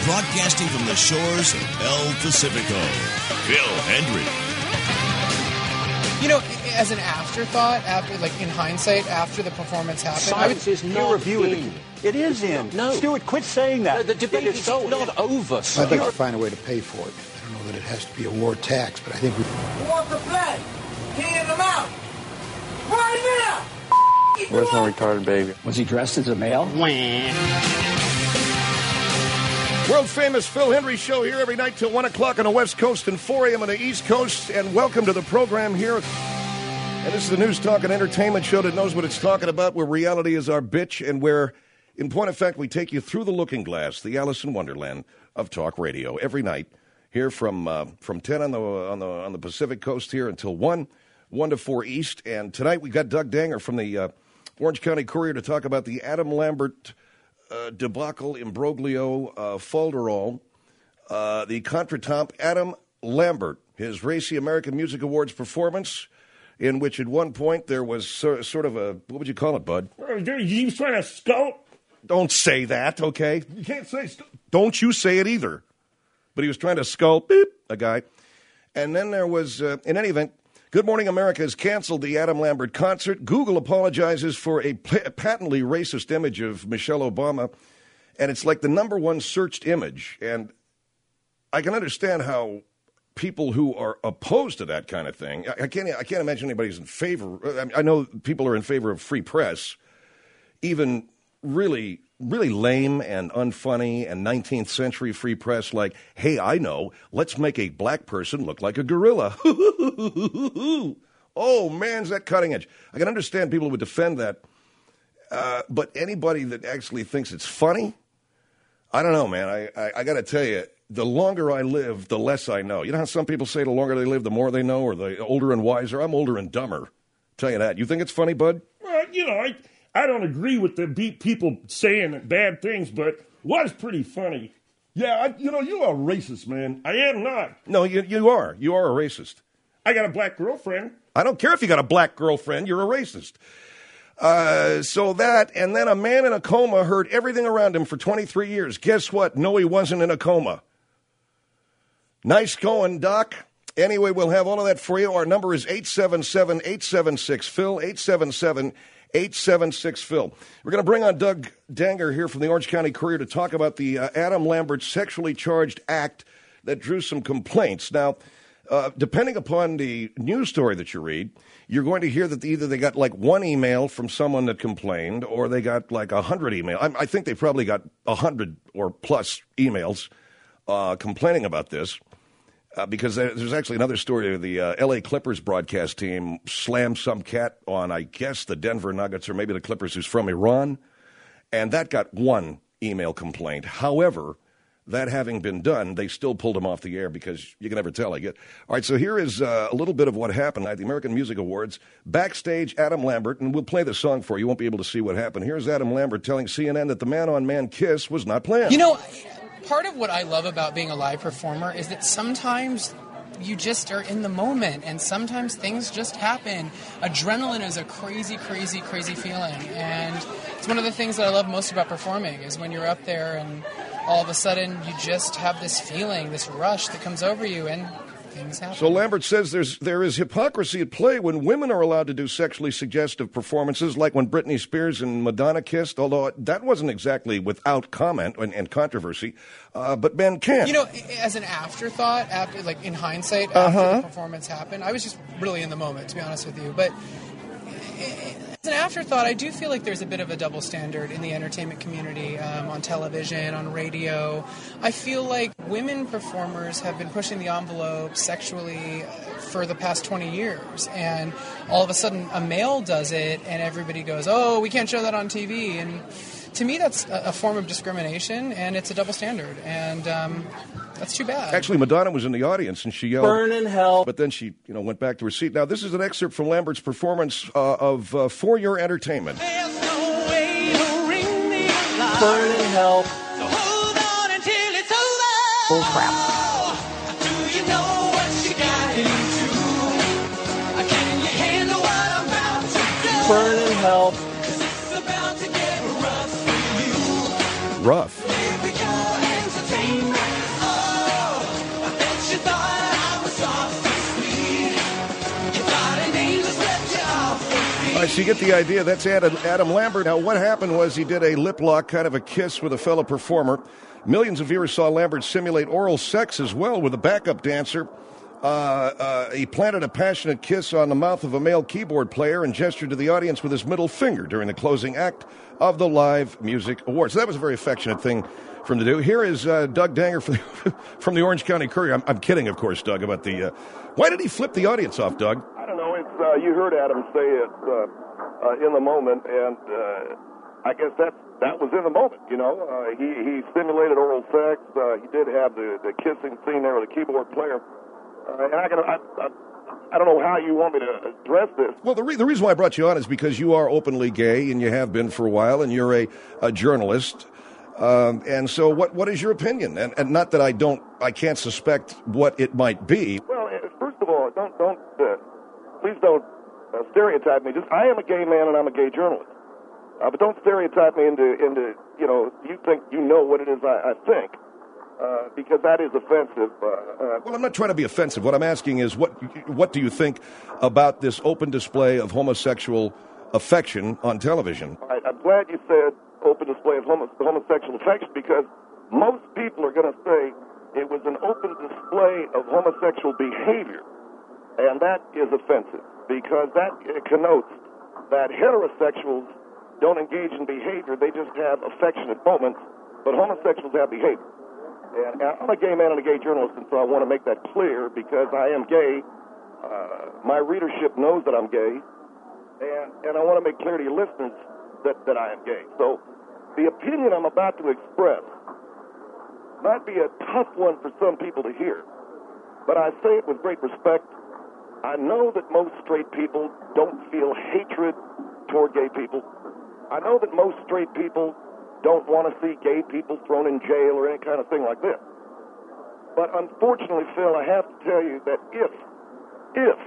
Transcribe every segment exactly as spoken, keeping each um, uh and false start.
broadcasting from the shores of El Pacifico, Phil Hendry. You know, as an afterthought, after, like in hindsight, after the performance happened, science I would, is not review in. It is in. No. Stuart, quit saying that. No, the debate is, is so not in. over. I'd like to find a way to pay for it. I don't know that it has to be a war tax, but I think we... War for play. Hand them out. Right now. Where's my retarded baby? Was he dressed as a male? World-famous Phil Hendry Show here every night till one o'clock on the West Coast and four a.m. on the East Coast. And welcome to the program here. And this is the news, talk, and entertainment show that knows what it's talking about, where reality is our bitch, and where, in point of fact, we take you through the looking glass, the Alice in Wonderland of talk radio, every night here from uh, from ten on the on the on the Pacific Coast here until one, one to four East. And tonight we got Doug Danger from the uh, Orange County Courier to talk about the Adam Lambert uh, debacle, imbroglio, uh, falderall, uh, the contretemps. Adam Lambert, his racy American Music Awards performance, in which at one point there was so, sort of a, what would you call it, Bud? He was trying to scout. Don't say that, okay? You can't say sc- Don't you say it either. But he was trying to skull beep, a guy. And then there was, uh, in any event, Good Morning America has canceled the Adam Lambert concert. Google apologizes for a p- patently racist image of Michelle Obama. And it's like the number one searched image. And I can understand how people who are opposed to that kind of thing, I, I can't I can't imagine anybody's in favor. I, I know people are in favor of free press, even really, really lame and unfunny and nineteenth century free press like, hey, I know, let's make a black person look like a gorilla. Oh, man, is that cutting edge. I can understand people who would defend that, uh, but anybody that actually thinks it's funny, I don't know, man. I, I, I got to tell you, the longer I live, the less I know. You know how some people say the longer they live, the more they know, or the older and wiser? I'm older and dumber. Tell you that. You think it's funny, Bud? Well, you know, I, I don't agree with the beat people saying bad things, but it was pretty funny. Yeah, I, you know, you are a racist, man. I am not. No, you you are. You are a racist. I got a black girlfriend. I don't care if you got a black girlfriend. You're a racist. Uh, so that, and then a man in a coma heard everything around him for twenty-three years. Guess what? No, he wasn't in a coma. Nice going, Doc. Anyway, we'll have all of that for you. Our number is eight seven seven, eight seven six, Phil, eight seven seven, eight seven six, Phil. We're going to bring on Doug Danger here from the Orange County Courier to talk about the uh, Adam Lambert sexually charged act that drew some complaints. Now, uh, depending upon the news story that you read, you're going to hear that either they got like one email from someone that complained, or they got like a hundred emails. I, I think they probably got a hundred or plus emails uh, complaining about this. Uh, because there's actually another story. The uh, L A Clippers broadcast team slammed some cat on, I guess, the Denver Nuggets or maybe the Clippers who's from Iran. And that got one email complaint. However, that having been done, they still pulled him off the air because you can never tell, I get. All right, so here is uh, a little bit of what happened at the American Music Awards. Backstage, Adam Lambert, and we'll play the song for you. You won't be able to see what happened. Here's Adam Lambert telling C N N that the man-on-man kiss was not planned. You know, part of what I love about being a live performer is that sometimes you just are in the moment, and sometimes things just happen. Adrenaline is a crazy, crazy, crazy feeling, and it's one of the things that I love most about performing is when you're up there and all of a sudden you just have this feeling, this rush that comes over you, and things happen. So Lambert says there's there is hypocrisy at play when women are allowed to do sexually suggestive performances, like when Britney Spears and Madonna kissed, although that wasn't exactly without comment and, and controversy, uh, but men can. You know, as an afterthought, after like in hindsight, uh-huh. after the performance happened, I was just really in the moment, to be honest with you. But as an afterthought, I do feel like there's a bit of a double standard in the entertainment community, um, on television, on radio. I feel like women performers have been pushing the envelope sexually for the past twenty years, and all of a sudden a male does it, and everybody goes, oh, we can't show that on T V, and to me that's a form of discrimination, and it's a double standard, and um, that's too bad. Actually, Madonna was in the audience, and she yelled, "Burn in hell!" But then she, you know, went back to her seat. Now, this is an excerpt from Lambert's performance uh, of uh, For Your Entertainment. There's no way to ring the alarm. Burn in hell! So hold on until it's over. Bull crap. Do you know what you got into? Can you handle what I'm about to do? Burn in hell! It's about to get rough for you. Rough. Baby, you're entertainment. All right, so you get the idea. That's Adam, Adam Lambert. Now, what happened was he did a lip lock, kind of a kiss with a fellow performer. Millions of viewers saw Lambert simulate oral sex as well with a backup dancer. Uh, uh, he planted a passionate kiss on the mouth of a male keyboard player and gestured to the audience with his middle finger during the closing act of the Live Music Awards. So that was a very affectionate thing for him to do. Here is uh, Doug Danger from the, from the Orange County Courier. I'm, I'm kidding, of course, Doug, about the... Uh, why did he flip the audience off, Doug? I don't know. It's uh, you heard Adam say it uh, uh, in the moment, and uh, I guess that's, that was in the moment, you know. Uh, he, he simulated oral sex. Uh, he did have the, the kissing scene there with the keyboard player. Uh, and I, can, I, I, I don't know how you want me to address this. Well, the, re- the reason why I brought you on is because you are openly gay, and you have been for a while, and you're a, a journalist. Um, and so what, what is your opinion? And, and not that I don't, I can't suspect what it might be. Well, first of all, don't, don't, uh, please don't uh, stereotype me. Just, I am a gay man and I'm a gay journalist. Uh, but don't stereotype me into, into, you know, you think you know what it is I, I think. Uh, because that is offensive. Uh, uh, well, I'm not trying to be offensive. What I'm asking is, what what do you think about this open display of homosexual affection on television? I, I'm glad you said open display of homo- homosexual affection, because most people are going to say it was an open display of homosexual behavior, and that is offensive, because that connotes that heterosexuals don't engage in behavior. They just have affectionate moments, but homosexuals have behavior. And I'm a gay man and a gay journalist, and so I want to make that clear, because I am gay. Uh, my readership knows that I'm gay, and, and I want to make clear to your listeners that, that I am gay. So the opinion I'm about to express might be a tough one for some people to hear, but I say it with great respect. I know that most straight people don't feel hatred toward gay people. I know that most straight people don't want to see gay people thrown in jail or any kind of thing like this. But unfortunately, Phil, I have to tell you that if, if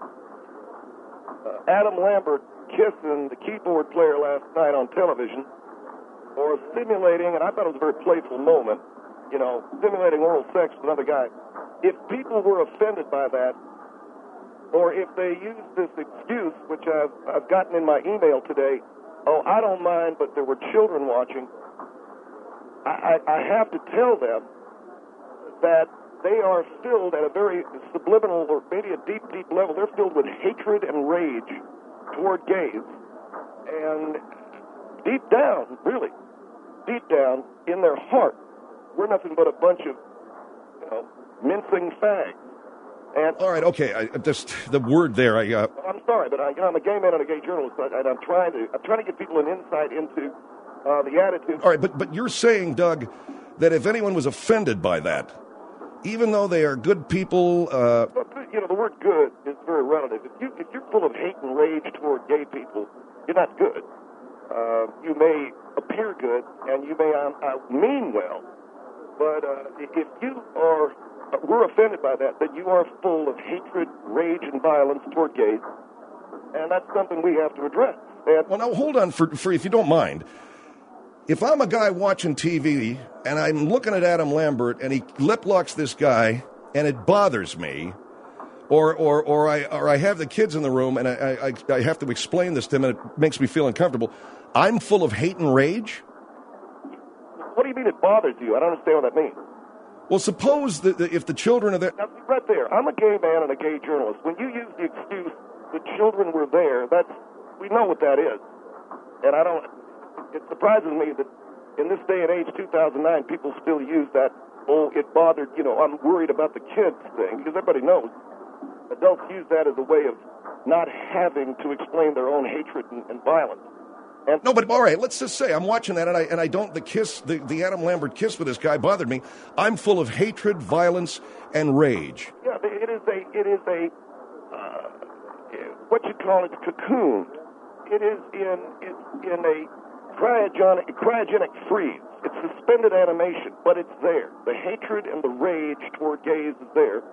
uh, Adam Lambert kissing the keyboard player last night on television, or simulating, and I thought it was a very playful moment, you know, simulating oral sex with another guy, if people were offended by that, or if they used this excuse, which I've, I've gotten in my email today, oh, I don't mind, but there were children watching, I, I, I have to tell them that they are filled at a very subliminal, or maybe a deep, deep level, they're filled with hatred and rage toward gays. And deep down, really, deep down, in their heart, we're nothing but a bunch of, you know, mincing fags. And all right, okay. I just the word there. I. Uh... I'm sorry, but I, you know, I'm a gay man and a gay journalist, and I'm trying to. I'm trying to give people an insight into uh, the attitude. All right, but but you're saying, Doug, that if anyone was offended by that, even though they are good people, uh... you know, the word "good" is very relative. If you if you're full of hate and rage toward gay people, you're not good. Uh, you may appear good, and you may uh, uh, mean well, but uh, if you are we're offended by that, that you are full of hatred, rage, and violence toward gays, and that's something we have to address. And well, now, hold on, for, for if you don't mind. If I'm a guy watching T V, and I'm looking at Adam Lambert, and he lip-locks this guy, and it bothers me, or or or I or I have the kids in the room, and I, I, I have to explain this to them, and it makes me feel uncomfortable, I'm full of hate and rage? What do you mean it bothers you? I don't understand what that means. Well, suppose that if the children are there... Now, right there, I'm a gay man and a gay journalist. When you use the excuse, the children were there, that's, we know what that is. And I don't, it surprises me that in this day and age, two thousand nine, people still use that, oh, it bothered, you know, I'm worried about the kids thing, because everybody knows adults use that as a way of not having to explain their own hatred and, and violence. And no, but all right, let's just say I'm watching that, and I and I don't, the kiss, the, the Adam Lambert kiss with this guy bothered me. I'm full of hatred, violence, and rage. Yeah, it is a, it is a, uh, what you call it, cocoon. It is in, it's in a cryogenic, cryogenic freeze. It's suspended animation, but it's there. The hatred and the rage toward gays is there.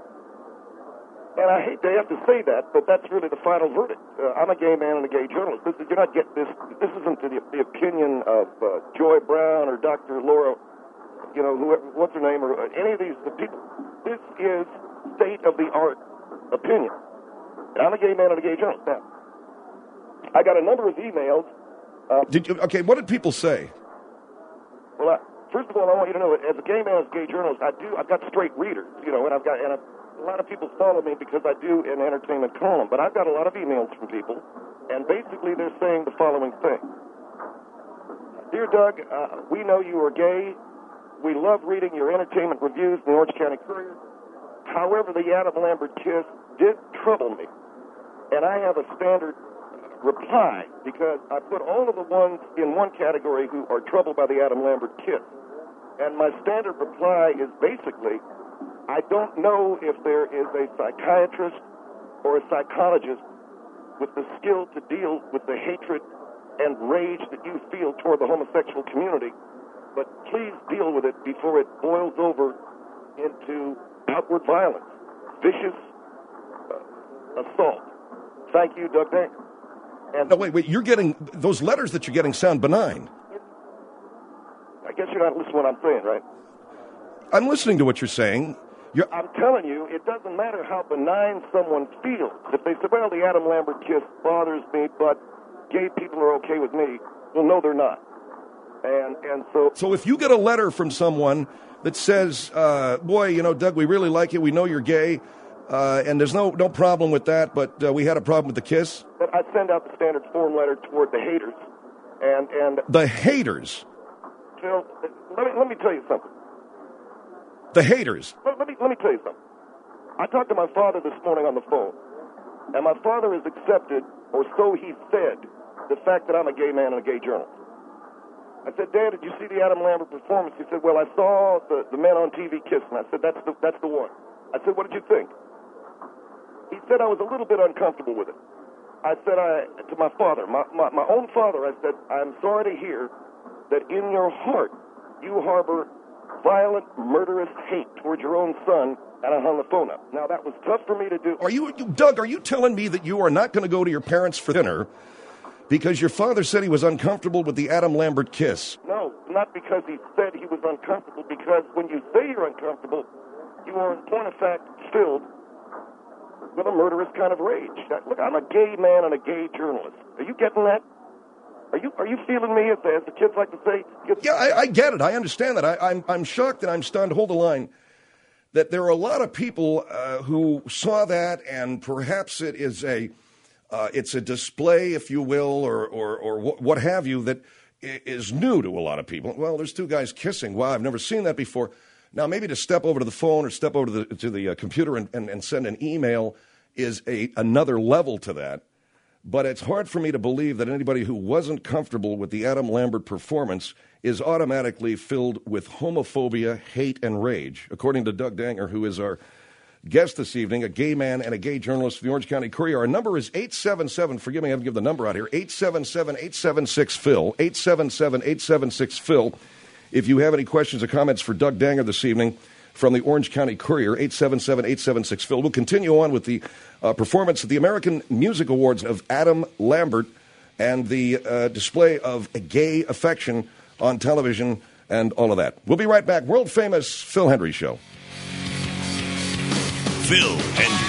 And I hate to have to say that, but that's really the final verdict. Uh, I'm a gay man and a gay journalist. This is, you're not getting this. This isn't the, the opinion of uh, Joy Brown or Doctor Laura, you know, whoever, what's her name, or uh, any of these people. This is state of the art opinion. And I'm a gay man and a gay journalist. Now, I got a number of emails. Uh, Did you? Okay, what did people say? Well, I, first of all, I want you to know that as a gay man, as a gay journalist, I do. I've got straight readers, you know, and I've got and I've, a lot of people follow me because I do an entertainment column. But I've got a lot of emails from people, and basically they're saying the following thing: Dear Doug, uh, we know you are gay. We love reading your entertainment reviews in the Orange County Courier. However, the Adam Lambert kiss did trouble me, and I have a standard reply because I put all of the ones in one category who are troubled by the Adam Lambert kiss. And my standard reply is basically, I don't know if there is a psychiatrist or a psychologist with the skill to deal with the hatred and rage that you feel toward the homosexual community, but please deal with it before it boils over into outward violence, vicious uh, assault. Thank you, Doug Danger. And no, wait, wait. You're getting those letters that you're getting sound benign. I guess you're not listening to what I'm saying, right? I'm listening to what you're saying. You're... I'm telling you, it doesn't matter how benign someone feels. If they say, well, the Adam Lambert kiss bothers me, but gay people are okay with me, well, no, they're not. And and so... So if you get a letter from someone that says, uh, boy, you know, Doug, we really like you, we know you're gay, uh, and there's no, no problem with that, but uh, we had a problem with the kiss... But I send out the standard form letter toward the haters, and... and the haters? Phil, let me, let me tell you something. The haters? Let, let, me, let me tell you something. I talked to my father this morning on the phone, and my father has accepted, or so he said, the fact that I'm a gay man and a gay journalist. I said, Dad, did you see the Adam Lambert performance? He said, well, I saw the, the men on T V kissing. I said, that's the, that's the one. I said, what did you think? He said I was a little bit uncomfortable with it. I said I, to my father, my, my, my own father, I said, I'm sorry to hear that in your heart you harbor violent, murderous hate towards your own son, and I hung the phone up. Now, that was tough for me to do. Are you, Doug, are you telling me that you are not going to go to your parents for dinner because your father said he was uncomfortable with the Adam Lambert kiss? No, not because he said he was uncomfortable, because when you say you're uncomfortable, you are, in point of fact, filled with a murderous kind of rage. Look, I'm a gay man and a gay journalist. Are you getting that? Are you are you feeling me, as, as the kids like to say? Yeah, I, I get it. I understand that. I, I'm I'm shocked and I'm stunned. Hold the line. That there are a lot of people uh, who saw that, and perhaps it is a uh, it's a display, if you will, or or or what, what have you, that is new to a lot of people. Well, there's two guys kissing. Wow, I've never seen that before. Now, maybe to step over to the phone or step over to the to the uh, computer and, and, and send an email is a another level to that. But it's hard for me to believe that anybody who wasn't comfortable with the Adam Lambert performance is automatically filled with homophobia, hate, and rage. According to Doug Danger, who is our guest this evening, a gay man and a gay journalist for the Orange County Courier. Our number is eight seven seven, forgive me, I haven't given the number out here, eight seven seven, eight seven six, Phil, eight seven seven, eight seven six, Phil. If you have any questions or comments for Doug Danger this evening from the Orange County Courier, eight seven seven, eight seven six, Phil. We'll continue on with the uh, performance at the American Music Awards of Adam Lambert and the uh, display of a gay affection on television and all of that. We'll be right back. World-famous Phil Hendrie Show. Phil Hendrie.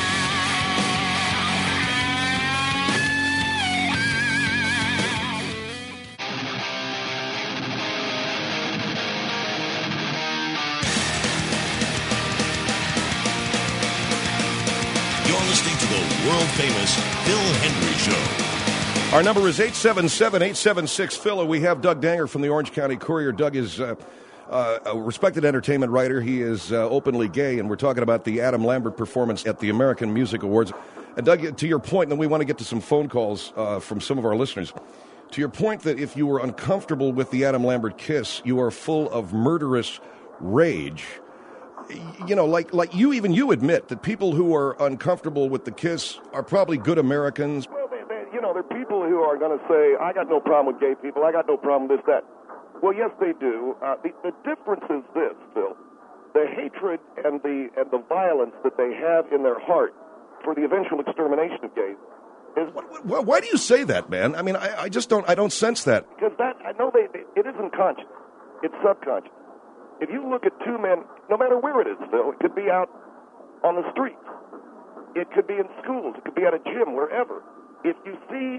World-famous Phil Hendrie Show. Our number is eight seven seven, eight seven six, Phil. We have Doug Danger from the Orange County Courier. Doug is uh, uh, a respected entertainment writer. He is uh, openly gay, and we're talking about the Adam Lambert performance at the American Music Awards. And Doug, to your point, and then we want to get to some phone calls uh, from some of our listeners. To your point that if you were uncomfortable with the Adam Lambert kiss, you are full of murderous rage. You know, like like you, even you admit that people who are uncomfortable with the kiss are probably good Americans. Well, they, they, you know, there are people who are going to say, I got no problem with gay people, I got no problem with this, that. Well, yes, they do. Uh, the, the difference is this, Phil. The hatred and the and the violence that they have in their heart for the eventual extermination of gays is... Why, why do you say that, man? I mean, I, I just don't, I don't sense that. Because that, I know they, they, it isn't conscious. It's subconscious. If you look at two men, no matter where it is, Phil, it could be out on the streets. It could be in schools. It could be at a gym, wherever. If you see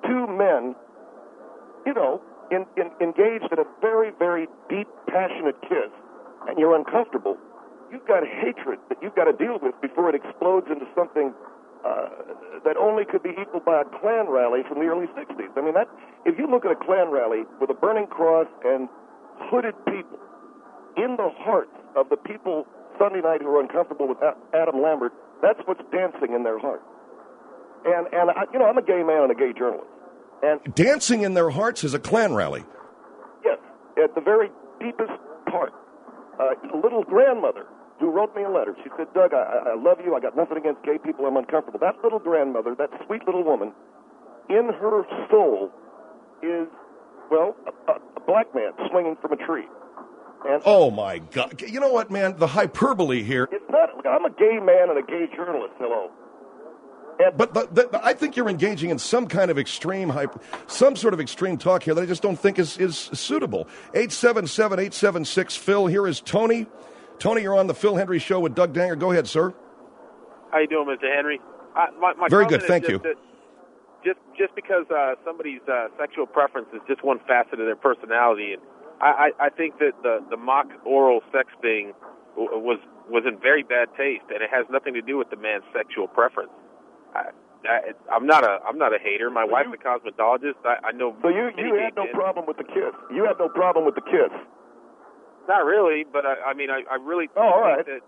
two men, you know, in, in, engaged in a very, very deep, passionate kiss, and you're uncomfortable, you've got hatred that you've got to deal with before it explodes into something uh, that only could be equaled by a Klan rally from the early sixties. I mean, that if you look at a Klan rally with a burning cross and hooded people in the hearts of the people Sunday night who are uncomfortable with Adam Lambert, that's what's dancing in their heart. And, and I, you know, I'm a gay man and a gay journalist. And dancing in their hearts is a Klan rally. Yes, at the very deepest part. Uh, a little grandmother who wrote me a letter. She said, Doug, I, I love you. I got nothing against gay people. I'm uncomfortable. That little grandmother, that sweet little woman, in her soul is, well, a, a black man swinging from a tree. And oh, my God. You know what, man? The hyperbole here. It's not. Look, I'm a gay man and a gay journalist. Hello. And, but the, the, I think you're engaging in some kind of extreme, hyper, some sort of extreme talk here that I just don't think is, is suitable. eight seven seven, eight seven six, Phil. Here is Tony. Tony, you're on the Phil Hendry Show with Doug Danger. Go ahead, sir. How you doing, Mister Henry? Uh, my, my Very good, thank you. That just, just because uh, somebody's uh, sexual preference is just one facet of their personality, and I, I, I think that the, the mock oral sex thing was was in very bad taste, and it has nothing to do with the man's sexual preference. I, I, I'm not a I'm not a hater. My so wife's you, a cosmetologist. I, I know. So you you had no problem with the kiss. You had no problem with the kiss. Not really, but I, I mean I, I really. Oh, all right. That,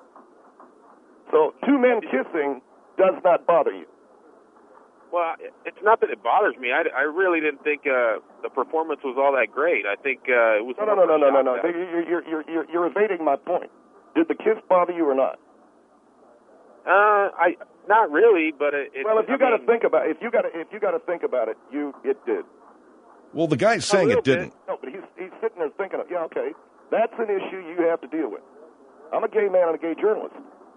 so two men kissing does not bother you. Well, it's not that it bothers me. I, I really didn't think uh, the performance was all that great. I think uh, it was. No, no, no, no, no, no, no. You're, you're, you're, you're, you're evading my point. Did the kiss bother you or not? Uh, I not really, but it. it well, if you got to think about, if you got to, if you got to think about it, you it did. Well, the guy's saying it didn't. Bit. No, but he's he's sitting there thinking, yeah, okay, that's an issue you have to deal with. I'm a gay man and a gay journalist,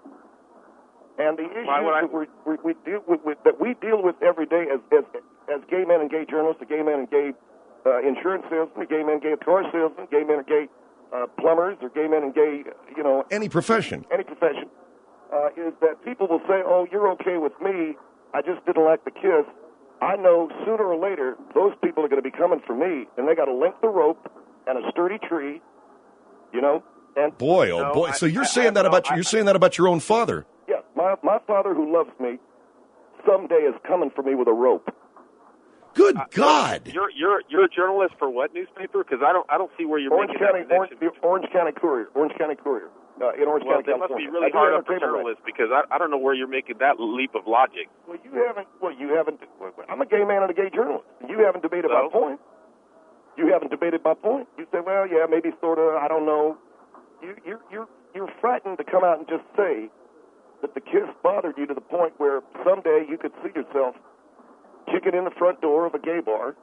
and the issues that we we, we deal with, with that we deal with every day as as as gay men and gay journalists, a gay man and gay uh, insurance salesman, a gay man and gay car salesman, gay men and gay uh, plumbers, or gay men and gay, you know, any profession, any profession. Uh, is that people will say, oh, you're okay with me, I just didn't like the kiss. I know sooner or later those people are going to be coming for me, and they got a length of rope and a sturdy tree, you know. And boy, oh no, boy! I, so you're I, saying I, that no, about I, you're saying that about your own father? Yeah, my my father who loves me someday is coming for me with a rope. Good uh, God! You're you're you're a journalist for what newspaper? Because I don't I don't see where you're Orange making County, that connection. Orange, Orange County Courier, Orange County Courier. Uh, in Orange well, County, that must California. be really I hard up for entertainment journalists because I, I don't know where you're making that leap of logic. Well, you haven't. Well, you haven't. I'm a gay man and a gay journalist. You haven't debated so? my point. You haven't debated my point. You say, well, yeah, maybe sort of. I don't know. You, you're you're you're frightened to come out and just say that the kiss bothered you to the point where someday you could see yourself kicking in the front door of a gay bar.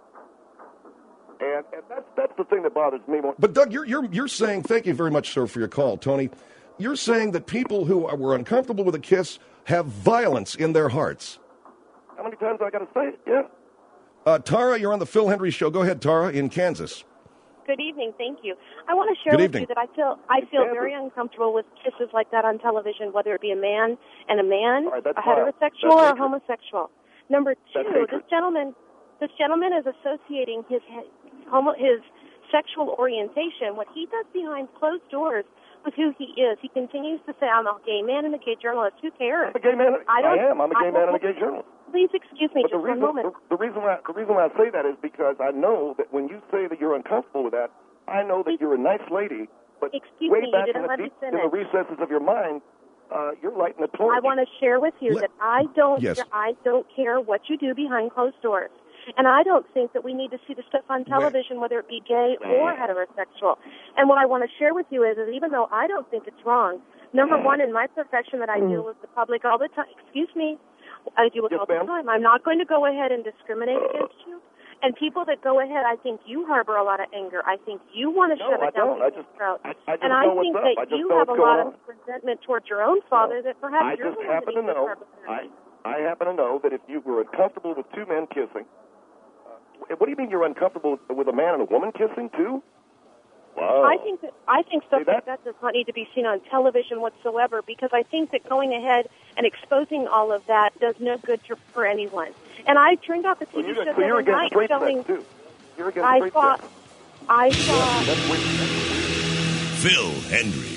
And, and that's that's the thing that bothers me more. But Doug, you're you're you're saying, thank you very much, sir, for your call, Tony. You're saying that people who are, were uncomfortable with a kiss have violence in their hearts. How many times do I got to say it? Yeah. Uh, Tara, you're on the Phil Hendry Show. Go ahead, Tara, in Kansas. Good evening. Thank you. I want to share Good with evening. you that I feel I feel very uncomfortable with kisses like that on television, whether it be a man and a man, right, a vile. heterosexual That's or a homosexual. Number two, this gentleman, this gentleman is associating his homo, his sexual orientation, what he does behind closed doors, with who he is. He continues to say, "I'm a gay man and a gay journalist." Who cares? I'm a gay man. I, don't, I am. I'm a gay I man and a gay journalist. Please excuse me but just the reason, one moment. The, the reason why the reason why I say that is because I know that when you say that you're uncomfortable with that, I know that you're a nice lady, but excuse way me, back you didn't in, the let me deep, in finish. the recesses of your mind, uh, you're lighting a torch. I want to share with you Let, that I don't yes. I don't care what you do behind closed doors. And I don't think that we need to see the stuff on television, whether it be gay or heterosexual. And what I want to share with you is, is even though I don't think it's wrong, number one, in my profession that I deal with the public all the time, excuse me, I deal with Yes, all the ma'am. time, I'm not going to go ahead and discriminate against you. And people that go ahead, I think you harbor a lot of anger. I think you want to No, shove I it down don't. I people's just- throats. I- I just and I know what's think up. that I just you know have a what's lot going of resentment towards your own father that perhaps I you're just the one happen that to needs know. harbor I I happen to know that if you were uncomfortable with two men kissing, uh, what do you mean you're uncomfortable with, with a man and a woman kissing too? Wow. I think that I think stuff like that does not need to be seen on television whatsoever, because I think that going ahead and exposing all of that does no good to, for anyone. And I turned off the T V Well, show you're, the so you're other against night straight showing. sex, too. You're against I straight saw. sex. I saw. That's weird. Phil Hendry.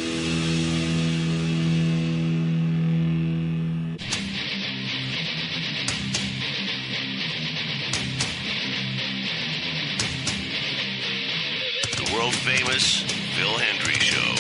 The world famous Phil Hendry Show.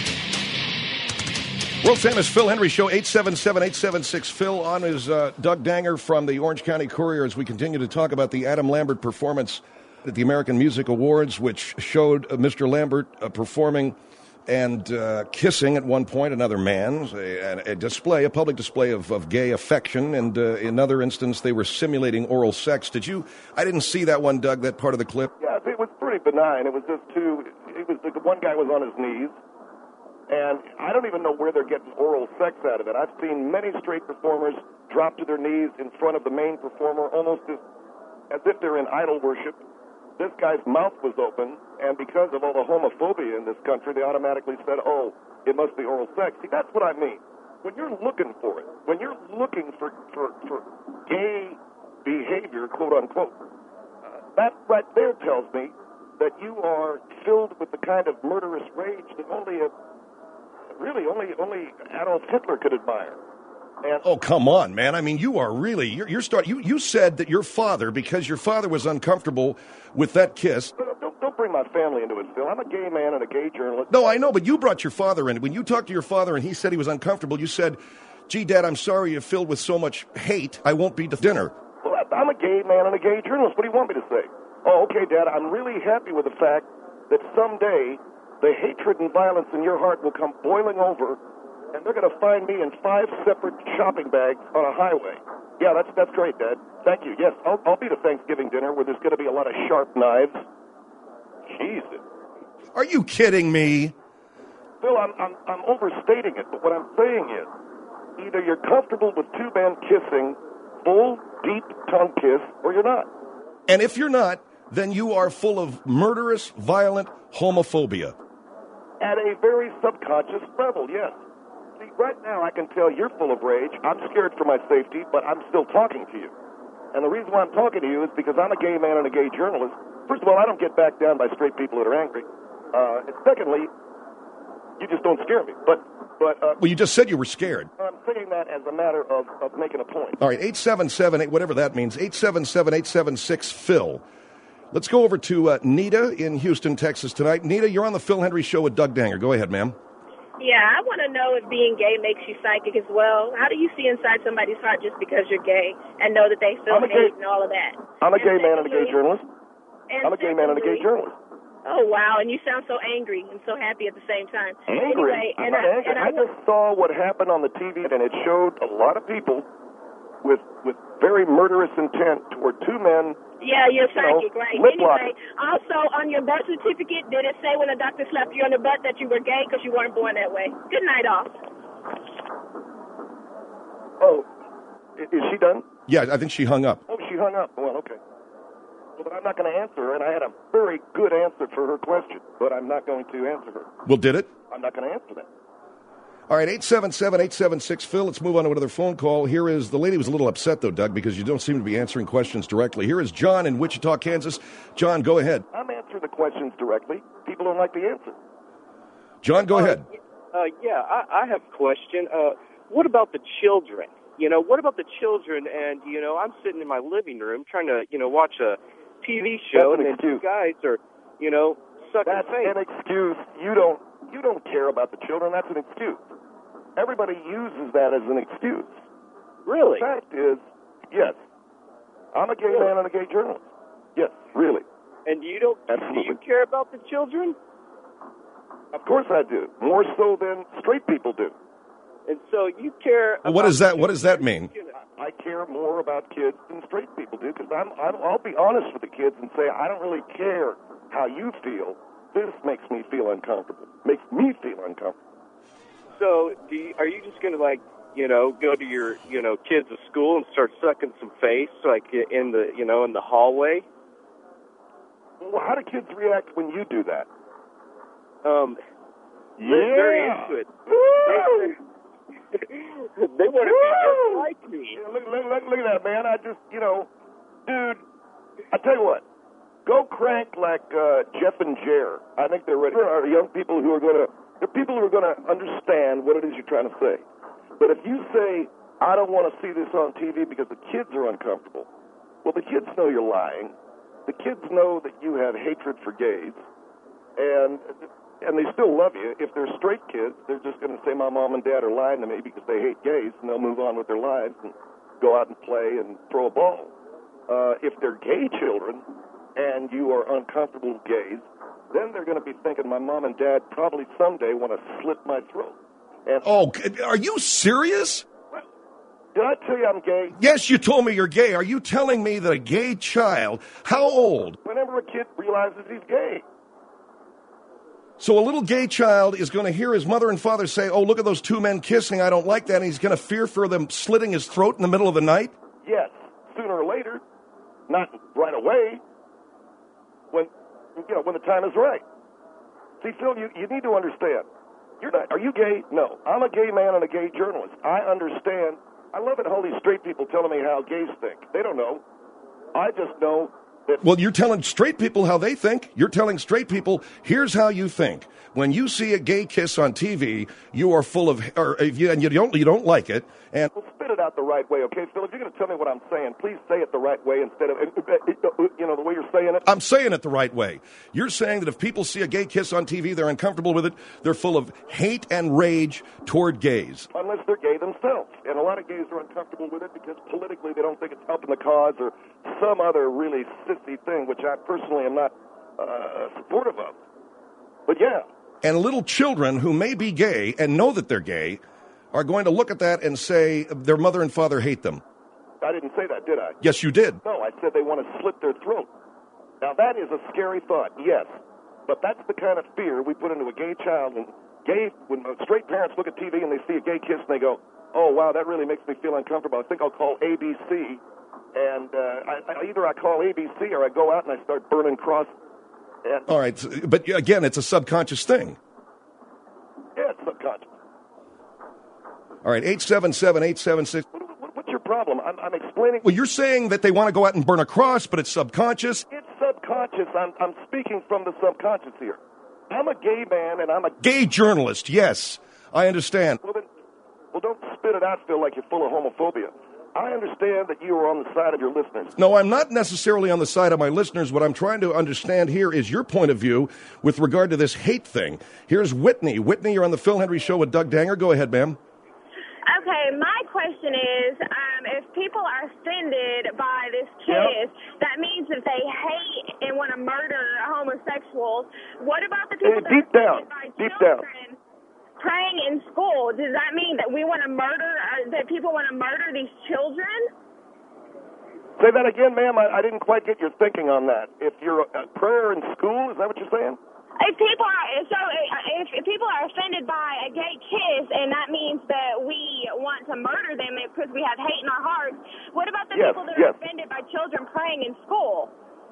World famous Phil Hendry Show, eight seven seven, eight seven six, Phil. On is uh, Doug Danger from the Orange County Courier as we continue to talk about the Adam Lambert performance at the American Music Awards, which showed uh, Mister Lambert uh, performing and uh, kissing at one point another man, a, a display, a public display of, of gay affection, and uh, in another instance they were simulating oral sex. Did you? I didn't see that one, Doug, that part of the clip. Yeah, it was pretty benign. It was just two, it was, the one guy was on his knees, and I don't even know where they're getting oral sex out of it. I've seen many straight performers drop to their knees in front of the main performer, almost as, as if they're in idol worship. This guy's mouth was open, and because of all the homophobia in this country, they automatically said, oh, it must be oral sex. See, that's what I mean. When you're looking for it, when you're looking for, for, for gay behavior, quote unquote, uh, that right there tells me that you are filled with the kind of murderous rage that only a really only only Adolf Hitler could admire. And oh, come on, man. I mean, you are really, you're, you're start, you, you said that your father, because your father was uncomfortable with that kiss. Don't, don't bring my family into it, Phil. I'm a gay man and a gay journalist. No, I know, but you brought your father in. When you talked to your father and he said he was uncomfortable, you said, gee, Dad, I'm sorry you're filled with so much hate. I won't be to dinner. Well, I'm a gay man and a gay journalist. What do you want me to say? Oh, okay, Dad, I'm really happy with the fact that someday the hatred and violence in your heart will come boiling over, and they're going to find me in five separate shopping bags on a highway. Yeah, that's that's great, Dad. Thank you. Yes, I'll, I'll be to Thanksgiving dinner where there's going to be a lot of sharp knives. Jesus. Are you kidding me? Phil, I'm, I'm, I'm overstating it, but what I'm saying is either you're comfortable with two men kissing, full, deep tongue kiss, or you're not. And if you're not, then you are full of murderous, violent homophobia. At a very subconscious level, yes. See, right now I can tell you're full of rage. I'm scared for my safety, but I'm still talking to you. And the reason why I'm talking to you is because I'm a gay man and a gay journalist. First of all, I don't get backed down by straight people that are angry. Uh, and secondly, you just don't scare me. But, but uh, well, you just said you were scared. I'm saying that as a matter of, of making a point. All right, eight seven seven, eight, whatever that means, eight seven seven, eight seven six, Phil. Let's go over to uh, Nita in Houston, Texas tonight. Nita, you're on the Phil Hendry Show with Doug Danger. Go ahead, ma'am. Yeah, I want to know if being gay makes you psychic as well. How do you see inside somebody's heart just because you're gay and know that they feel I'm a hate gay- and all of that? I'm a And gay man and a gay secondly- journalist. and I'm a gay man and a gay secondly- journalist. Oh, wow, and you sound so angry and so happy at the same time. Angry? Anyway, I'm and not I, angry. and I, I just saw what happened on the T V, and it showed a lot of people with with very murderous intent toward two men. yeah, you're you know, psychic, right? lip Anyway, locking. also on your birth certificate, did it say when a doctor slapped you on the butt that you were gay because you weren't born that way? Good night, off. Oh, i- is she done? Yeah, I think she hung up. Oh, she hung up. Well, okay. Well, but I'm not going to answer her, and I had a very good answer for her question, but I'm not going to answer her. Well, did it? I'm not going to answer that. All right, eight seven seven, eight seven six, Phil. Let's move on to another phone call. Here is, the lady was a little upset, though, Doug, because you don't seem to be answering questions directly. Here is John in Wichita, Kansas. John, go ahead. I'm answering the questions directly. People don't like the answer. John, go ahead. Uh, yeah, I, I have a question. Uh, what about the children? You know, what about the children? And, you know, I'm sitting in my living room trying to, you know, watch a T V show, That's an and then two excuse. guys are, you know, sucking That's face. an excuse. You don't you don't care about the children. That's an excuse. Everybody uses that as an excuse. Really? The fact is, yes, I'm a gay man and a gay journalist. Yes, really. And you don't, Absolutely. do you care about the children? Of course I do. More so than straight people do. And so you care Well, what about does that, what does that mean? I care more about kids than straight people do because I'm, I'm, I'll be honest with the kids and say, I don't really care how you feel. This makes me feel uncomfortable. Makes me feel uncomfortable. So do you, are you just going to, like, you know, go to your, you know, kids at school and start sucking some face, like, in the, you know, in the hallway? Well, how do kids react when you do that? Um, Yeah. they're very into it. They, they want to be just like me. Yeah, look, look, look, look at that, man. I just, you know, dude, I tell you what, go crank like uh, Jeff and Jer. I think they're ready. There are young people who are going to, there are people who are going to understand what it is you're trying to say. But if you say, I don't want to see this on T V because the kids are uncomfortable, well, the kids know you're lying. The kids know that you have hatred for gays, and and they still love you. If they're straight kids, they're just going to say, my mom and dad are lying to me because they hate gays, and they'll move on with their lives and go out and play and throw a ball. Uh, if they're gay children and you are uncomfortable with gays, then they're going to be thinking, my mom and dad probably someday want to slit my throat. And Oh, are you serious? did I tell you I'm gay? Yes, you told me you're gay. Are you telling me that a gay child, how old? Whenever a kid realizes he's gay. So a little gay child is going to hear his mother and father say, oh, look at those two men kissing, I don't like that, and he's going to fear for them slitting his throat in the middle of the night? Yes, sooner or later, not right away, when, you know, when the time is right. See, Phil, you, you need to understand. You're not, are you gay? No. I'm a gay man and a gay journalist. I understand. I love it how these straight people telling me how gays think. They don't know. I just know that. Well, you're telling straight people how they think. You're telling straight people, here's how you think. When you see a gay kiss on T V, you are full of, or if you, and you don't, you don't like it. And Well, spit it out the right way, okay, Phil? If you're going to tell me what I'm saying, please say it the right way instead of, you know, the way you're saying it. I'm saying it the right way. You're saying that if people see a gay kiss on T V, they're uncomfortable with it. They're full of hate and rage toward gays. Unless they're gay themselves. And a lot of gays are uncomfortable with it because politically they don't think it's helping the cause or some other really sissy thing, which I personally am not uh, supportive of. But yeah. And little children who may be gay and know that they're gay are going to look at that and say their mother and father hate them. I didn't say that, did I? Yes, you did. No, I said they want to slit their throat. Now, that is a scary thought, yes. But that's the kind of fear we put into a gay child. And gay, when straight parents look at T V and they see a gay kiss and they go, oh, wow, that really makes me feel uncomfortable. I think I'll call A B C. And uh, I, I, either I call A B C or I go out and I start burning cross. And, All right, but again, it's a subconscious thing. yeah, it's subconscious. All right, eight seven seven, eight seven six. What, what's your problem? I'm, I'm explaining. Well, you're saying that they want to go out and burn a cross, but it's subconscious. It's subconscious. I'm, I'm speaking from the subconscious here. I'm a gay man, and I'm a Gay journalist, yes, I understand. Well, then, well, don't spit it out, Phil, like you're full of homophobia. I understand that you are on the side of your listeners. No, I'm not necessarily on the side of my listeners. What I'm trying to understand here is your point of view with regard to this hate thing. Here's Whitney. Whitney, you're on the Phil Hendry Show with Doug Danger. Go ahead, ma'am. Okay, my question is, um, if people are offended by this kiss, that means that they hate and want to murder homosexuals. What about the people Hey, that deep are down, offended by deep down. children praying in school? Does that mean that we want to murder, uh, that people want to murder these children? Say that again, ma'am. I, I didn't quite get your thinking on that. If you're a prayer in school, is that what you're saying? If people are so, if, if people are offended by a gay kiss, and that means that we want to murder them because we have hate in our hearts, what about the Yes, people that yes. are offended by children praying in school?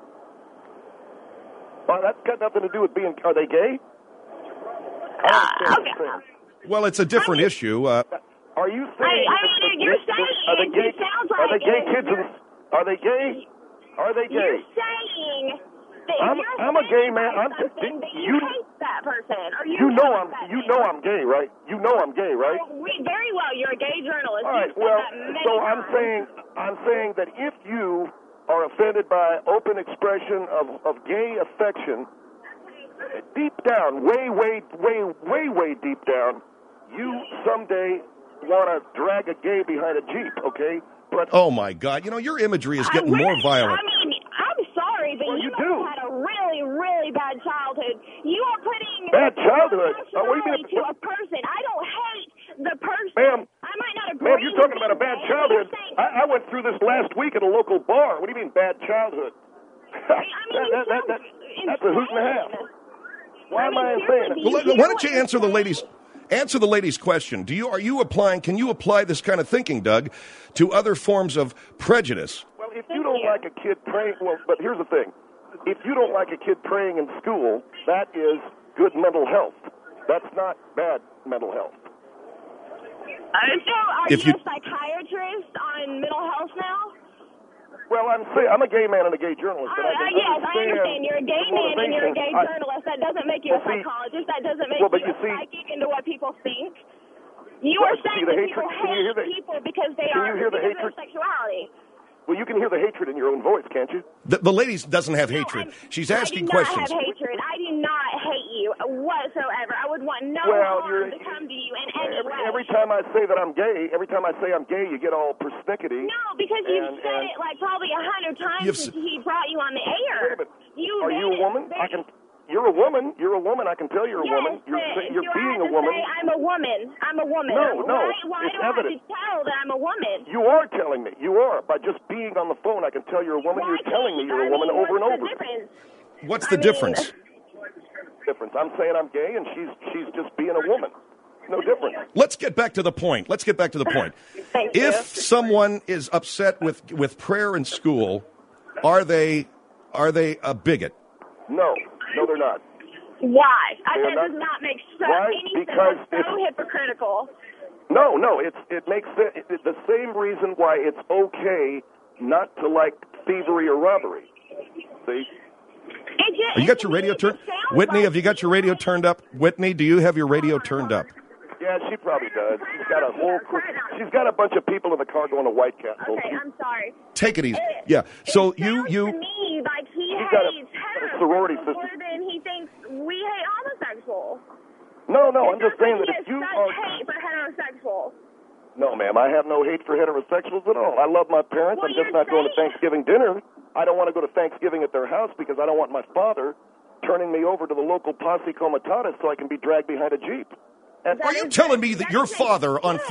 Well, that's got nothing to do with being. Are they gay? I don't understand what you're saying. Well, it's a different issue. Uh, Are you I, saying? I mean, you're saying are they gay? it sounds like Are they gay it. kids? In, are they gay? Are they gay? You're saying that I'm- you're I'm a gay man. saying I'm- something that you, you- hate that person, or you, You know want I'm. that You man. know I'm gay, right? You know I'm gay, right? Oh, we, very well. You're a gay journalist. All right. You've said Well, that many so I'm times. saying I'm saying that if you are offended by open expression of, of gay affection, deep down, way, way, way, way, way deep down, you someday want to drag a gay behind a Jeep, okay? But oh, my God. You know, your imagery is getting I really, more violent. I mean, I'm sorry, but Well, you, you must do. have had a really, really bad childhood. You are putting Bad childhood? Oh, what do you mean? emotionality to a person. I don't hate the person. Ma'am, I might not agree. ma'am, you're talking with about a you, bad but childhood. you're saying- I, I went through this last week at a local bar. What do you mean bad childhood? I mean, that, that, that, that, that's a hoot and a half. Why am I mean, saying seriously, it? Well, do let- you why hear don't you what you're answer the saying? lady's answer the lady's question? Do you are you applying? Can you apply this kind of thinking, Doug, to other forms of prejudice? Well, if you don't like a kid praying, well, but here's the thing. If you don't like a kid praying in school, that is good mental health. That's not bad mental health. Uh, so, are If you, you- a psychiatrist on mental health now? Well, I'm saying I'm a gay man and a gay journalist. Uh, and I uh, can yes, I understand understand. You're a gay the man and you're a gay motivation. I- journalist. That doesn't make you Well, a see- psychologist. That doesn't make well, but you you a see- psychic into what people think. You Well, are see, saying the that hatred- people can you hate hear the- people because they can are you hear the because hatred? of their sexuality. Well, you can hear the hatred in your own voice, can't you? The, the lady doesn't have hatred. She's asking I do not questions. have hatred. I do not hate you whatsoever. I would want no Well, harm you're- to come to you in any Every, way. every time I say that I'm gay, every time I say I'm gay, you get all persnickety. No, because you've and- said and- it like probably a hundred times You've since s- he brought you on the air. You Are made you a it woman? very- I can. You're a woman. You're a woman. I can tell you're a yes, woman. You're but sa- you're do I being have a to woman. Say I'm a woman. I'm a woman. No, no, Why, why it's do I evident. have to tell that I'm a woman? You are telling me. You are. By just being on the phone, I can tell you're a woman. Why You're telling me can't- you're a I woman mean, over and what's over. the difference? What's I the mean- difference? Difference. I'm saying I'm gay, and she's she's just being a woman. No difference. Let's get back to the point. Let's get back to the point. Thank If you. someone is upset with, with prayer in school, are they are they a bigot? No, no, they're not. Why? I They're that not- does not make so, Why? any Because sense. That's so it's- hypocritical. No, no. It's it makes it, it, the same reason why it's okay not to like thievery or robbery. See? It just, Have you got your radio turned? Whitney, have you got your radio turned up? Whitney, do you have your radio turned up? Yeah, she probably does. She's got a whole. cr- She's got a bunch of people in the car going to White Castle. Okay, I'm sorry. Take it easy. It- Yeah. So it you sounds you to me like he He's got a- hates got a sorority heterosexuals sister. more than he thinks we hate homosexuals. No, no. It I'm just sounds saying like that he if you has are. such hate for heterosexuals. No, ma'am. I have no hate for heterosexuals at all. I love my parents. Well, I'm just you're not going to saying- Thanksgiving dinner. I don't want to go to Thanksgiving at their house because I don't want my father turning me over to the local posse comitatus so I can be dragged behind a jeep. And Are you telling me that your father on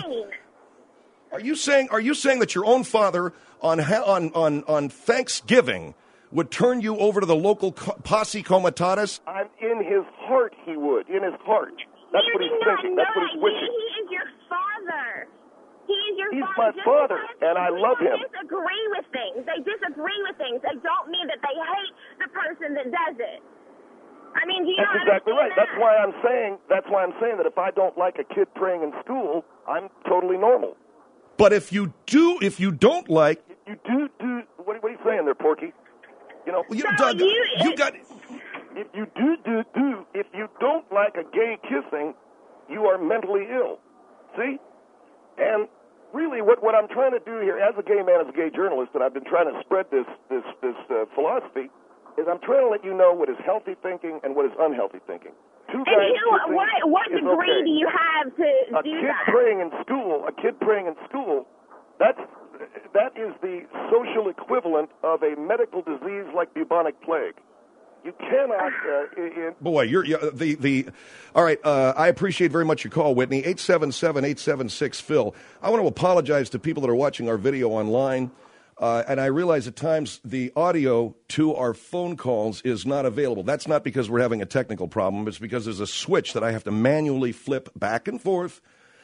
Are you saying are you saying that your own father on ha- on on on Thanksgiving would turn you over to the local co- posse comitatus? I'm in his heart. He would in his heart. That's you what he's do not thinking. know That's what he's that. wishing. He, he is your father. He is your He's father. my Just father, because and I people love him. disagree with things. They disagree with things. They don't mean that they hate the person that does it. I mean, do you That's not exactly right. understand That's that? why I'm saying. That's why I'm saying that if I don't like a kid praying in school, I'm totally normal. But if you do, if you don't like, You do do. What, what are you saying there, Porky? You know, you, Doug, you got. If you do do do, if you don't like a gay kissing, you are mentally ill. See? And really, what what I'm trying to do here, as a gay man, as a gay journalist, and I've been trying to spread this this this uh, philosophy, is I'm trying to let you know what is healthy thinking and what is unhealthy thinking. Two And guys you know kissing what? What is degree okay. do you have to A do kid that? praying in school, a kid praying in school, that's that is the social equivalent of a medical disease like bubonic plague. You cannot. Uh, in, Boy, you're yeah, the the. All right, uh, I appreciate very much your call, Whitney. eight seven seven, eight seven six, Phil. I want to apologize to people that are watching our video online. Uh, and I realize at times the audio to our phone calls is not available. That's not because we're having a technical problem. It's because there's a switch that I have to manually flip back and forth.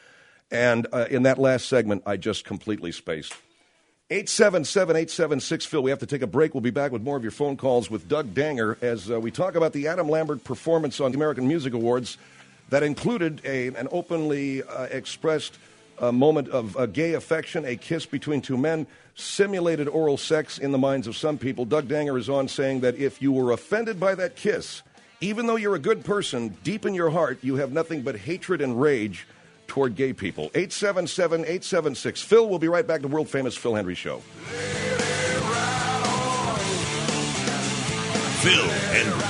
And uh, in that last segment, I just completely spaced. eight seven seven, eight seven six, Phil. We have to take a break. We'll be back with more of your phone calls with Doug Danger as uh, we talk about the Adam Lambert performance on the American Music Awards that included a, an openly uh, expressed uh, moment of uh, gay affection, a kiss between two men, simulated oral sex in the minds of some people. Doug Danger is on saying that if you were offended by that kiss, even though you're a good person, deep in your heart, you have nothing but hatred and rage toward gay people. eight seven seven, eight seven six, Phil. We'll be right back to the world-famous Phil Hendry Show. Phil Hendry.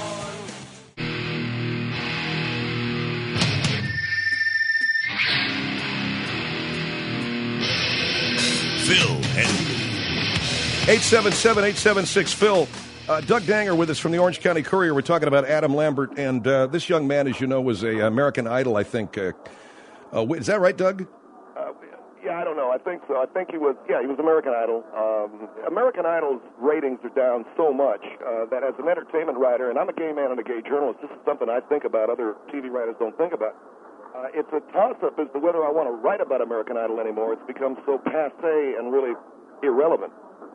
Phil Hendry. eight seven seven, eight seven six, Phil. Uh, Doug Danger with us from the Orange County Courier. We're talking about Adam Lambert, and uh, this young man, as you know, was a American Idol, I think. Uh, uh, is that right, Doug? uh, yeah, I don't know. I think so. I think he was. Yeah, he was American Idol. Um, American Idol's ratings are down so much uh, that as an entertainment writer, and I'm a gay man and a gay journalist, this is something I think about. Other T V writers don't think about. Uh, it's a toss-up as to whether I want to write about American Idol anymore. It's become so passé and really irrelevant.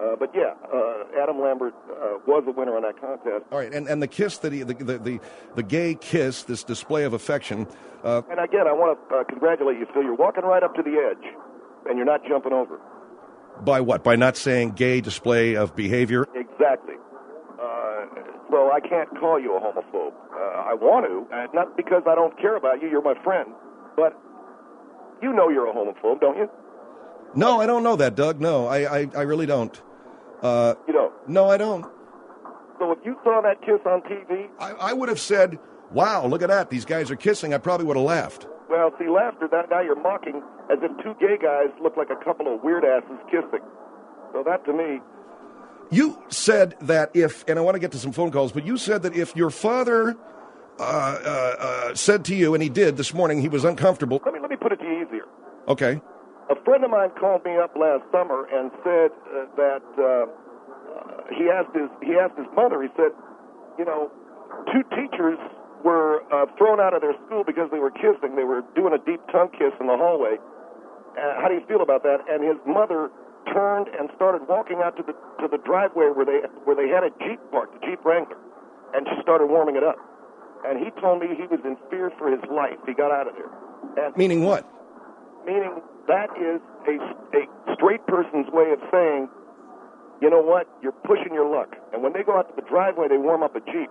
Uh, but yeah, uh, Adam Lambert uh, was a winner on that contest. All right, and, and the kiss that he, the, the the the gay kiss, this display of affection. Uh, and again, I want to uh, congratulate you, Phil. You're walking right up to the edge, and you're not jumping over. By what? By not saying gay display of behavior? Exactly. Uh, so I can't call you a homophobe. Uh, I want to, uh, not because I don't care about you. You're my friend, but you know you're a homophobe, don't you? No, I don't know that, Doug. No, I I, I really don't. Uh, you don't? No, I don't. So if you saw that kiss on T V, I, I would have said, "Wow, look at that! These guys are kissing." I probably would have laughed. Well, see, laughter. That now you're mocking as if two gay guys look like a couple of weird asses kissing. So that to me. You said that if, and I want to get to some phone calls, but you said that if your father uh, uh, uh, said to you, and he did this morning, he was uncomfortable. Let me let me put it to you easier. Okay. A friend of mine called me up last summer and said uh, that uh, uh, he asked his he asked his mother. He said, you know, two teachers were uh, thrown out of their school because they were kissing. They were doing a deep tongue kiss in the hallway. Uh, how do you feel about that? And his mother turned and started walking out to the to the driveway where they where they had a Jeep parked, a Jeep Wrangler, and she started warming it up. And he told me he was in fear for his life. He got out of there. And meaning what? Meaning that is a, a straight person's way of saying, you know what, you're pushing your luck. And when they go out to the driveway, they warm up a Jeep.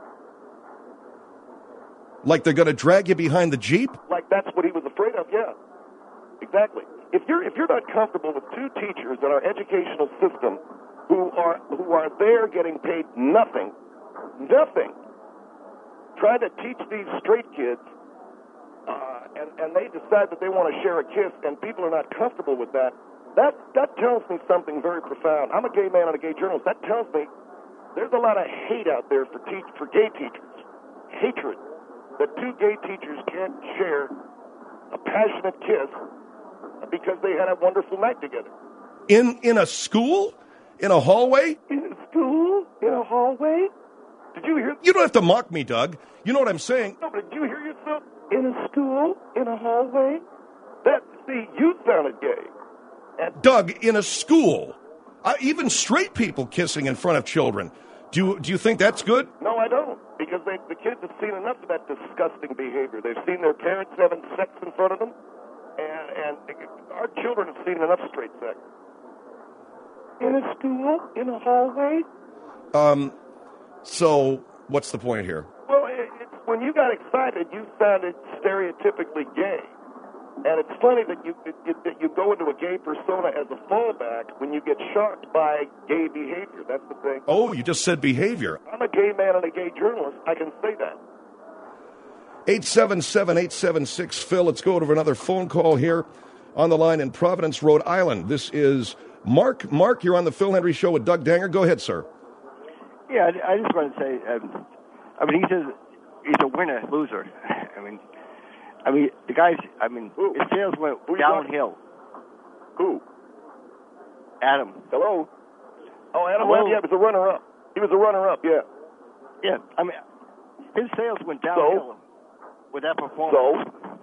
Like they're going to drag you behind the Jeep? Like that's what he was afraid of, yeah. Exactly. If you're if you're not comfortable with two teachers in our educational system who are who are there getting paid nothing, nothing, trying to teach these straight kids, uh, and, and they decide that they want to share a kiss, and people are not comfortable with that, that that tells me something very profound. I'm a gay man and a gay journalist. That tells me there's a lot of hate out there for teach for gay teachers. Hatred. That two gay teachers can't share a passionate kiss because they had a wonderful night together. In in a school? In a hallway? In a school? In a hallway? Did you hear? You don't have to mock me, Doug. You know what I'm saying? No, but did you hear yourself? In a school? In a hallway? That, see, you sounded gay. And Doug, in a school? Uh, even straight people kissing in front of children. Do you, do you think that's good? No, I don't. Because they, the kids have seen enough of that disgusting behavior. They've seen their parents having sex in front of them. And, and our children have seen enough straight sex. In a school? In a hallway? Um, so what's the point here? Well, it, it's, when you got excited, you sounded stereotypically gay. And it's funny that you, it, it, that you go into a gay persona as a fallback when you get shocked by gay behavior. That's the thing. Oh, you just said behavior. I'm a gay man and a gay journalist. I can say that. eight seven seven, eight seven six, Phil. Let's go to another phone call here on the line in Providence, Rhode Island. This is Mark. Mark, you're on the Phil Hendry Show with Doug Danger. Go ahead, sir. Yeah, I just want to say, um, I mean, he's a, he's a winner, loser. I mean, I mean, the guys, I mean, Who? his sales went Who downhill. Who? Adam. Hello? Oh, Adam Hello? Lambert, yeah, he was a runner-up. He was a runner-up, yeah. Yeah, I mean, his sales went downhill So? with that performance. So?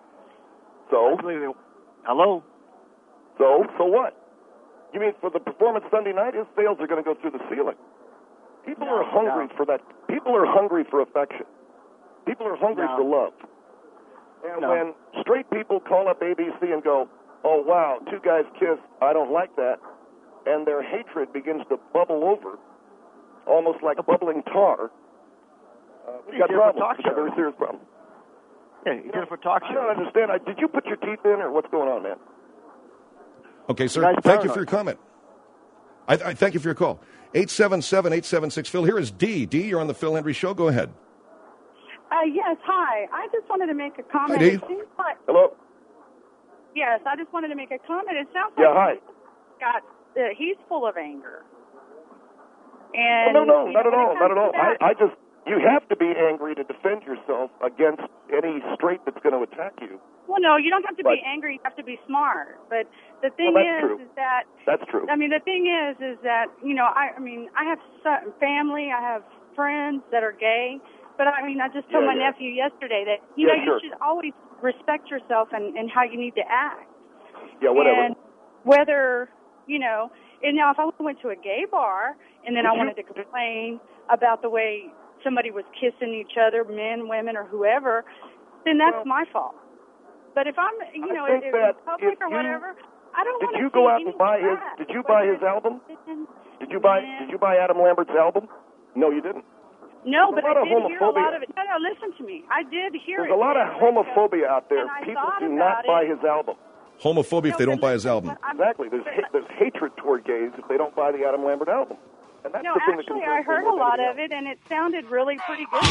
So? I believe it- Hello? So? So what? You mean for the performance Sunday night, his sales are going to go through the ceiling. People No, are hungry no. for that. People are hungry for affection. People are hungry No. for love. And No. when straight people call up A B C and go, oh, wow, two guys kiss, I don't like that, and their hatred begins to bubble over, almost like bubbling tar, uh, we've He got did it for problems. talk We've got a very shows. serious problem. Yeah, he did it for talk I shows. don't understand. I, did you put your teeth in, or what's going on, man? Okay, sir. guy's Thank you paranoid. for your comment. I, I thank you for your call. eight seven seven, eight seven six, Phil. Here is D. D, you're on the Phil Hendry Show. Go ahead. Uh, yes, hi. I just wanted to make a comment. Hi, Dee. It seems like, Hello? yes, I just wanted to make a comment. It sounds Yeah, like hi. he's got, uh, he's full of anger. Oh, And no, no, you not know, at when it all, not at comes all. to that- I, I just, you have to be angry to defend yourself against any straight that's going to attack you. Well, no, you don't have to But- be angry. You have to be smart. But the thing Well, that's is, true. is that That's true. I mean, the thing is, is that you know, I, I mean, I have some family, I have friends that are gay, but I mean, I just told Yeah, my yeah. nephew yesterday that you Yeah, know sure. you should always respect yourself and, and how you need to act. Yeah, whatever. And whether you know, And now if I went to a gay bar and then I wanted to complain about the way somebody was kissing each other, men, women, or whoever, then that's well, my fault. But if I'm, you know, if, if it's public or whatever, I don't want to. Did you go out and buy his? Did you buy his album? Did you buy? Did you buy Adam Lambert's album? No, you didn't. No, but I did hear a lot of it. No, no, listen to me. I did hear it. There's a lot of homophobia out there. People do not buy his album. Homophobia if they don't buy his album. Exactly. There's ha- there's hatred toward gays if they don't buy the Adam Lambert album. And that's no, the thing actually, that I heard a lot of it, and it sounded really pretty good.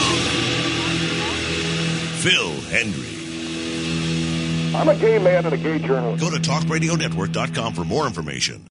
Phil Hendrie. I'm a gay man and a gay journalist. Go to talk radio network dot com for more information.